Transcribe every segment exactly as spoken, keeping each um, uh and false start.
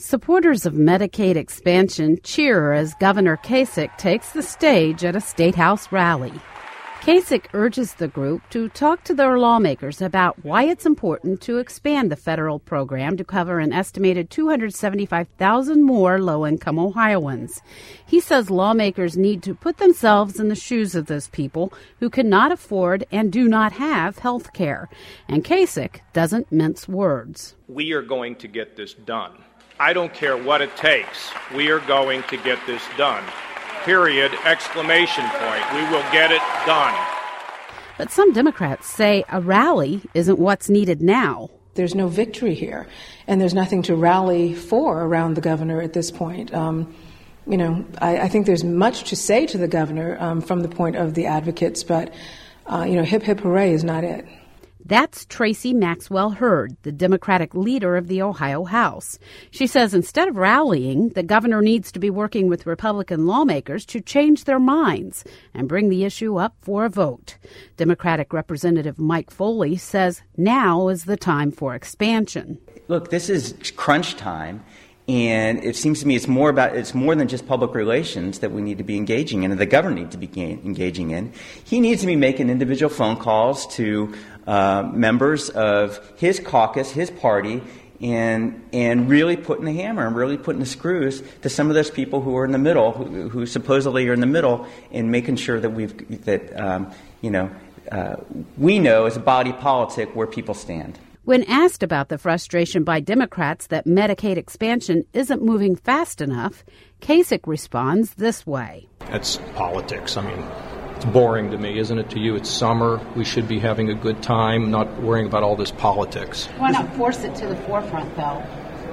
Supporters of Medicaid expansion cheer as Governor Kasich takes the stage at a State House rally. Kasich urges the group to talk to their lawmakers about why it's important to expand the federal program to cover an estimated two hundred seventy-five thousand more low-income Ohioans. He says lawmakers need to put themselves in the shoes of those people who cannot afford and do not have health care. And Kasich doesn't mince words. We are going to get this done. I don't care what it takes. We are going to get this done. Period, exclamation point. We will get it done. But some Democrats say a rally isn't what's needed now. There's no victory here, and there's nothing to rally for around the governor at this point. Um, you know, I, I think there's much to say to the governor um, from the point of the advocates, but, uh, you know, hip, hip, hooray is not it. That's Tracy Maxwell Hurd, the Democratic leader of the Ohio House. She says instead of rallying, the governor needs to be working with Republican lawmakers to change their minds and bring the issue up for a vote. Democratic Representative Mike Foley says now is the time for expansion. Look, this is crunch time. And it seems to me it's more about it's more than just public relations that we need to be engaging in, and the governor needs to be engaging in. He needs to be making individual phone calls to uh, members of his caucus, his party, and and really putting the hammer and really putting the screws to some of those people who are in the middle, who, who supposedly are in the middle, and making sure that we've that um, you know uh, we know as a body politic where people stand. When asked about the frustration by Democrats that Medicaid expansion isn't moving fast enough, Kasich responds this way. That's politics. I mean, it's boring to me, isn't it to you? It's summer. We should be having a good time, not worrying about all this politics. Why not force it to the forefront, though?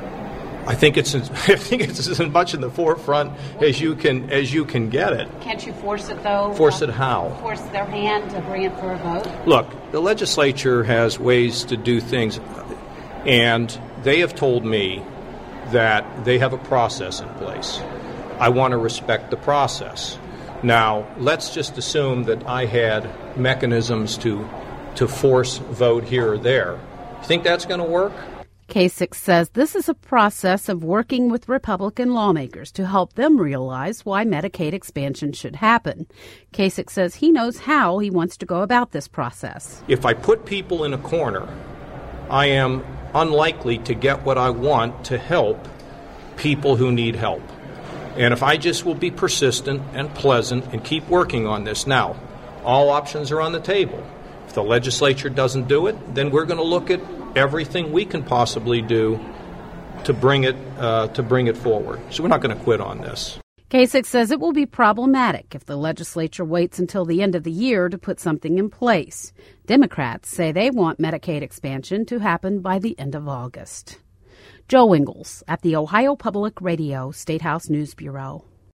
I think it's I think it's as much in the forefront as you can as you can get it. Can't you force it, though? Force it how? Force their hand to bring it for a vote? Look, the legislature has ways to do things, and they have told me that they have a process in place. I want to respect the process. Now, let's just assume that I had mechanisms to to force vote here or there. You think that's going to work? Kasich says this is a process of working with Republican lawmakers to help them realize why Medicaid expansion should happen. Kasich says he knows how he wants to go about this process. If I put people in a corner, I am unlikely to get what I want to help people who need help. And if I just will be persistent and pleasant and keep working on this, now, all options are on the table. If the legislature doesn't do it, then we're going to look at everything we can possibly do to bring it uh, to bring it forward. So we're not going to quit on this. Kasich says it will be problematic if the legislature waits until the end of the year to put something in place. Democrats say they want Medicaid expansion to happen by the end of August. Joe Ingles at the Ohio Public Radio State House News Bureau.